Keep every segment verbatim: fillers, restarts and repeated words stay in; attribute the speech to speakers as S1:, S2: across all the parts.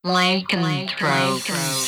S1: Lycanthrope.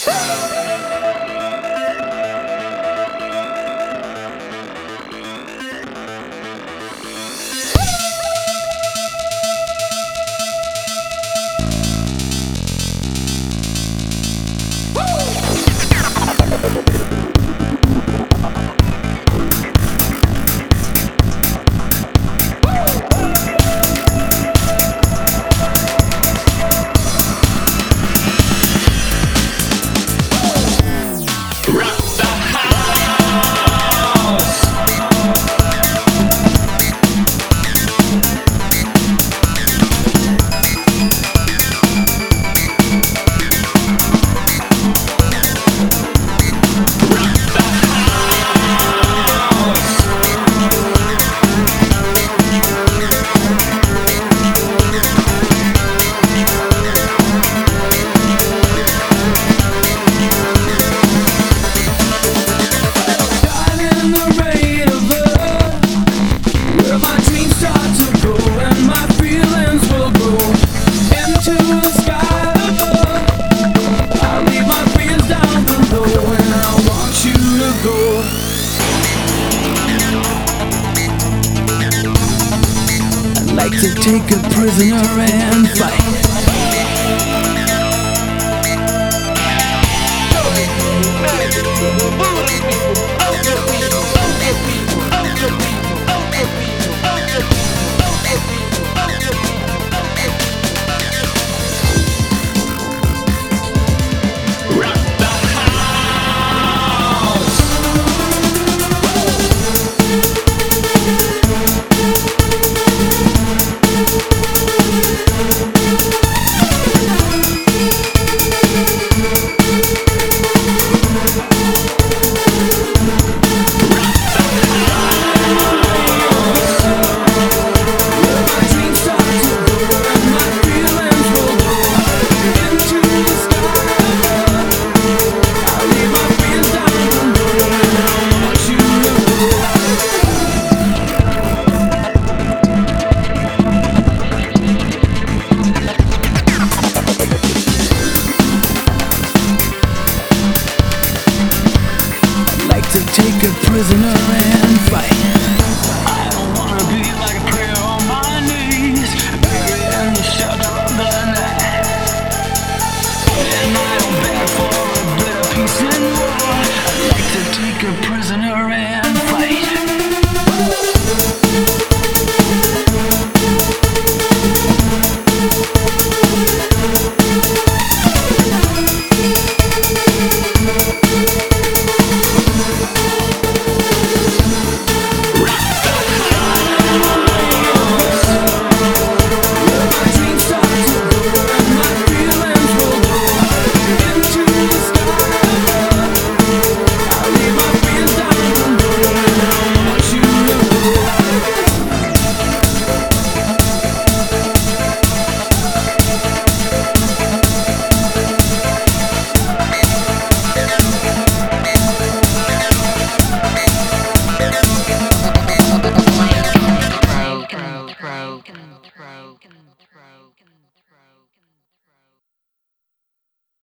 S2: Like to take a prisoner and fight. To take a prisoner and fight.
S3: I don't wanna be like a prayer on my knees, buried in the shelter of the night. And I don't beg for a bit of peace and war. I'd like to take a prisoner and